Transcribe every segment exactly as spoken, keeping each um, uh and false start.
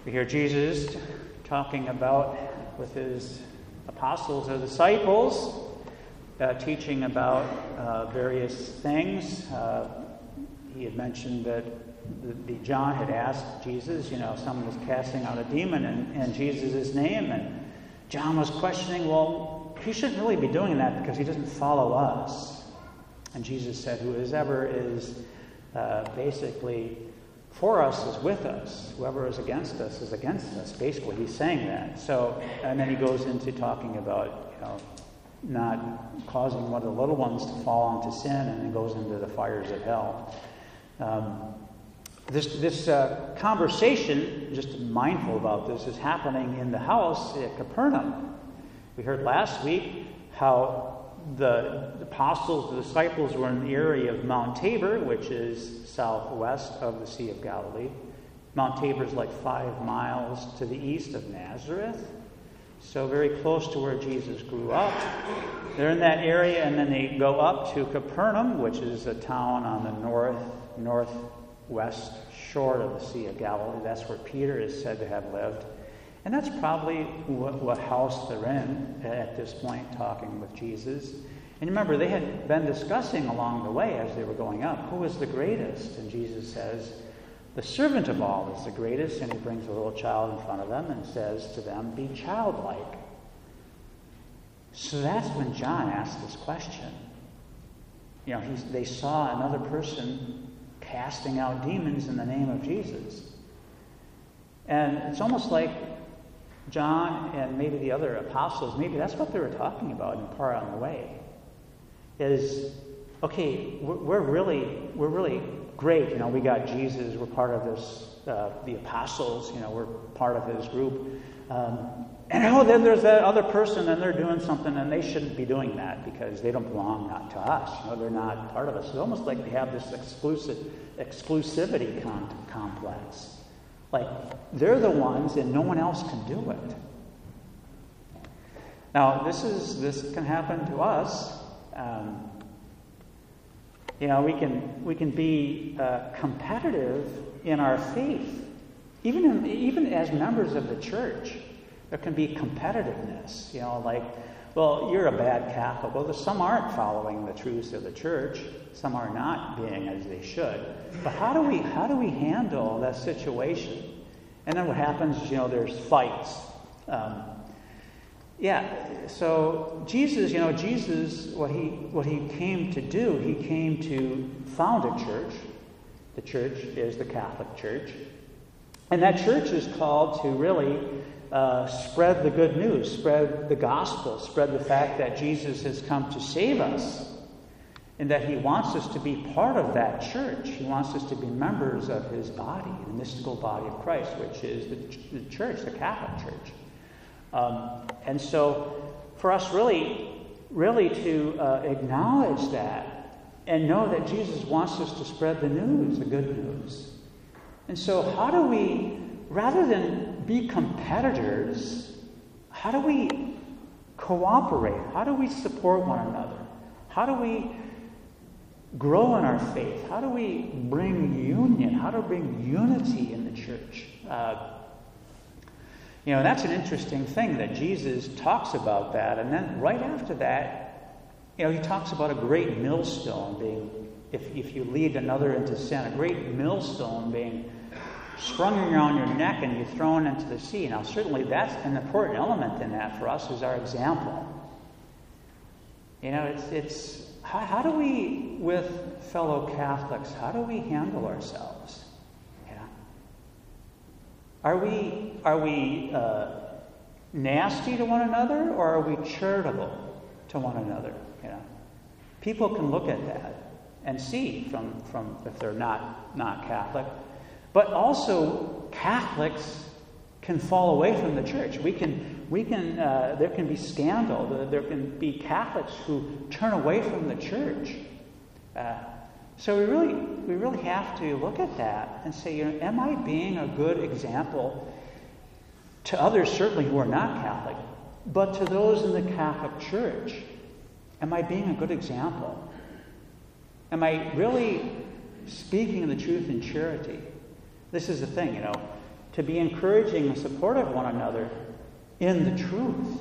We hear Jesus talking about, with his apostles or disciples, uh, teaching about uh, various things. Uh, he had mentioned that the, the John had asked Jesus, you know, someone was casting out a demon in, in Jesus' name, and John was questioning, well, he shouldn't really be doing that because he doesn't follow us. And Jesus said, whoever is uh, basically for us is with us. Whoever is against us is against us. Basically, he's saying that. So, and then he goes into talking about, you know, not causing one of the little ones to fall into sin, and then goes into the fires of hell. Um, this this uh, conversation, just mindful about this, is happening in the house at Capernaum. We heard last week how the apostles, the disciples, were in the area of Mount Tabor, which is southwest of the Sea of Galilee. Mount Tabor is like five miles to the east of Nazareth, so very close to where Jesus grew up. They're in that area, and then they go up to Capernaum, which is a town on the north northwest shore of the Sea of Galilee. That's where Peter is said to have lived. And that's probably what, what house they're in at this point, talking with Jesus. And remember, they had been discussing along the way as they were going up, who is the greatest? And Jesus says, the servant of all is the greatest. And he brings a little child in front of them and says to them, be childlike. So that's when John asked this question. You know, he's, they saw another person casting out demons in the name of Jesus. And it's almost like John and maybe the other apostles, maybe that's what they were talking about in part on the way, is, okay, we're, we're really we're really great. You know, we got Jesus. We're part of this, uh, the apostles. You know, we're part of his group. Um, and oh, then there's that other person, and they're doing something, and they shouldn't be doing that because they don't belong not to us. You know, they're not part of us. It's almost like they have this exclusive exclusivity con- complex. Like, they're the ones and no one else can do it. Now, this is this can happen to us. Um, you know, we can we can be uh, competitive in our faith. Even in, even as members of the church, there can be competitiveness. You know, like, well, you're a bad Catholic. Well, some aren't following the truths of the church. Some are not being as they should. But how do we how do we handle that situation? And then what happens is, you know, there's fights. Um, yeah. So Jesus, you know, Jesus, what he what he came to do, he came to found a church. The church is the Catholic Church, and that church is called to really uh, spread the good news, spread the gospel, spread the fact that Jesus has come to save us. And that he wants us to be part of that church. He wants us to be members of his body, the mystical body of Christ, which is the, the church, the Catholic Church. Um, and so for us really, really to uh, acknowledge that and know that Jesus wants us to spread the news, the good news. And so how do we, rather than be competitors, how do we cooperate? How do we support one another? How do we grow in our faith? How do we bring union? How do we bring unity in the church? Uh, you know, that's an interesting thing that Jesus talks about that. And then right after that, you know, he talks about a great millstone being, if, if you lead another into sin, a great millstone being strung around your neck and you're thrown into the sea. Now, certainly that's an important element in that for us is our example. You know, it's it's How, how do we, with fellow Catholics, how do we handle ourselves? Yeah. Are we are we uh, nasty to one another, or are we charitable to one another? You know, people can look at that and see from from if they're not not Catholic, but also Catholics can fall away from the church. We can. We can. Uh, there can be scandal. There can be Catholics who turn away from the church. Uh, so we really, we really have to look at that and say, you know, am I being a good example to others, certainly who are not Catholic, but to those in the Catholic Church? Am I being a good example? Am I really speaking the truth in charity? This is the thing, you know. to be encouraging and supportive of one another in the truth.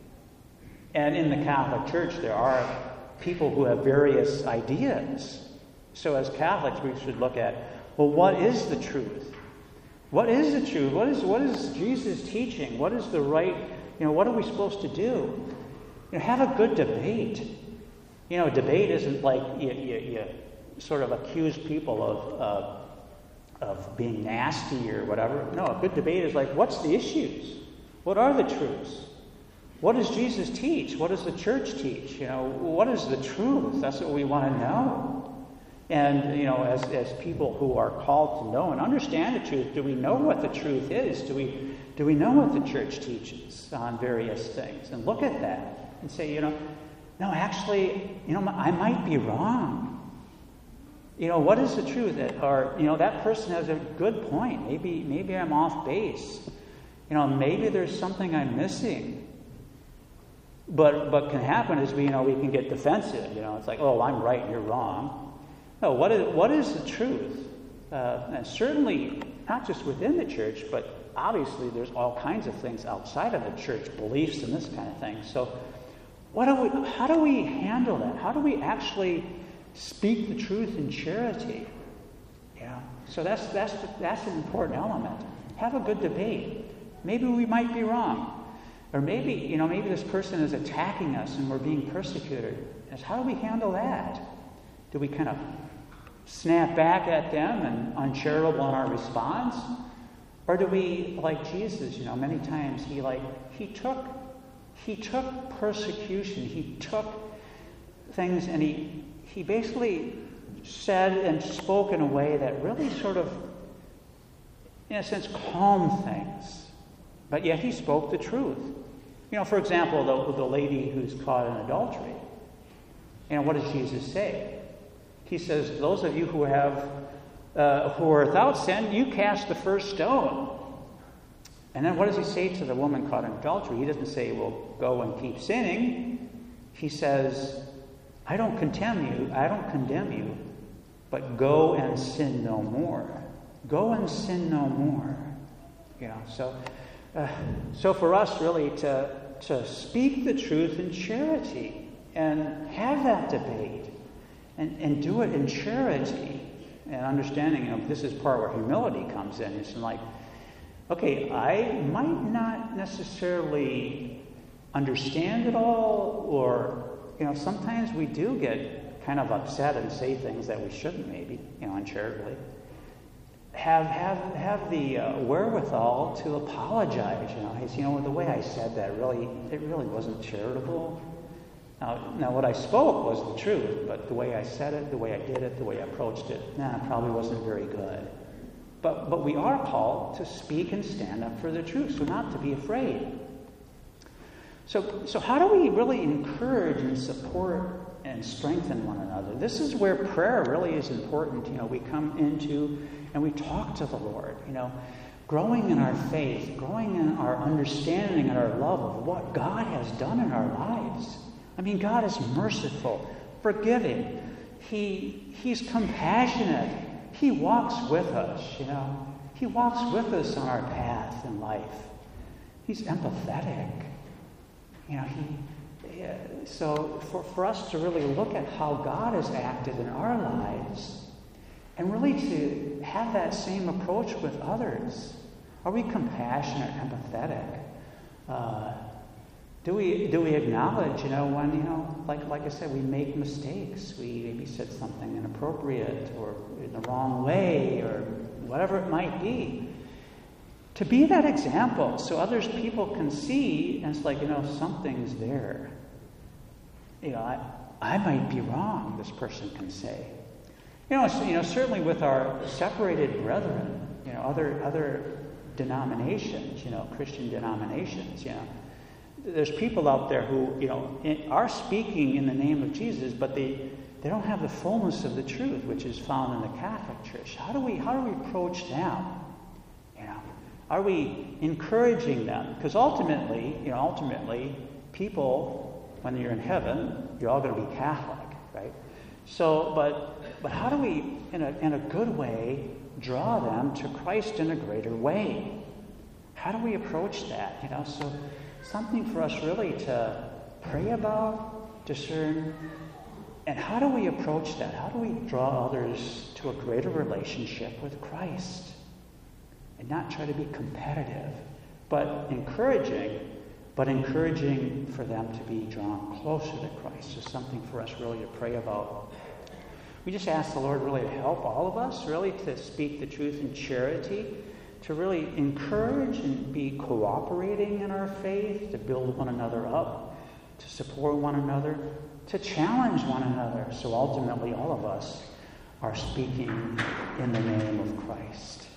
And in the Catholic Church, there are people who have various ideas. So as Catholics, we should look at, well, what is the truth? What is the truth? What is what is Jesus teaching? What is the right, you know, what are we supposed to do? You know, have a good debate. You know, debate isn't like you, you, you sort of accuse people of, uh, of being nasty or whatever. No, a good debate is like, what's the issues? What are the truths? What does Jesus teach? What does the church teach? You know, what is the truth? That's what we want to know. And, you know, as, as people who are called to know and understand the truth, do we know what the truth is? Do we, do we know what the church teaches on various things? And look at that and say, you know, no, actually, you know, I might be wrong. You know, what is the truth? Or, you know, that person has a good point. Maybe, maybe I'm off base. You know, maybe there's something I'm missing. But what can happen is we, you know, we can get defensive. You know, it's like, oh, I'm right and you're wrong. No, what is what is the truth? Uh, and certainly not just within the church, but obviously there's all kinds of things outside of the church, beliefs and this kind of thing. So, what do we? How do we handle that? How do we actually speak the truth in charity? Yeah. So that's that's that's an important element. Have a good debate. Maybe we might be wrong, or maybe you know maybe this person is attacking us and we're being persecuted. Is how do we handle that? Do we kind of snap back at them and uncharitable in our response? Or do we, like Jesus, you know, many times he like he took he took persecution, he took things and he he basically said and spoke in a way that really sort of, in a sense, calmed things. But yet he spoke the truth. You know, for example, the, the lady who's caught in adultery. You know, what does Jesus say? He says, those of you who have uh, who are without sin, you cast the first stone. And then what does he say to the woman caught in adultery? He doesn't say, well, go and keep sinning. He says, I don't condemn you, I don't condemn you, but go and sin no more. Go and sin no more. You know, so uh, so for us really to to speak the truth in charity and have that debate. And, and do it in charity and understanding, you know, this is part where humility comes in. It's like, okay, I might not necessarily understand it all, or, you know, sometimes we do get kind of upset and say things that we shouldn't maybe, you know, uncharitably. Have have have the uh, wherewithal to apologize, you know. Hey, you know, the way I said that really, it really wasn't charitable. Now, now, what I spoke was the truth, but the way I said it, the way I did it, the way I approached it, nah, probably wasn't very good. But but we are called to speak and stand up for the truth, so not to be afraid. So so how do we really encourage and support and strengthen one another? This is where prayer really is important. You know, we come into and we talk to the Lord. You know, growing in our faith, growing in our understanding and our love of what God has done in our lives. I mean, God is merciful, forgiving. He, he's compassionate. He walks with us, you know. He walks with us on our path in life. He's empathetic. You know, he, yeah, so for, for us to really look at how God has acted in our lives and really to have that same approach with others. Are we compassionate, empathetic? Uh, Do we do we acknowledge, you know, when, you know, like like I said, we make mistakes. We maybe said something inappropriate or in the wrong way or whatever it might be. To be that example so others people can see, and it's like, you know, something's there. You know, I, I might be wrong, this person can say. You know, so, you know, certainly with our separated brethren, you know, other other denominations, you know, Christian denominations, you know. There's people out there who, you know, are speaking in the name of Jesus, but they, they don't have the fullness of the truth, which is found in the Catholic Church. How do we how do we approach them? You know, are we encouraging them? Because ultimately, you know, ultimately, people, when you're in heaven, you're all going to be Catholic, right? So, but but how do we, in a in a good way, draw them to Christ in a greater way. How do we approach that? You know, so something for us really to pray about, discern, and how do we approach that? How do we draw others to a greater relationship with Christ? And not try to be competitive, but encouraging, but encouraging for them to be drawn closer to Christ is something for us really to pray about. We just ask the Lord really to help all of us, really to speak the truth in charity, to really encourage and be cooperating in our faith, to build one another up, to support one another, to challenge one another, so ultimately all of us are speaking in the name of Christ.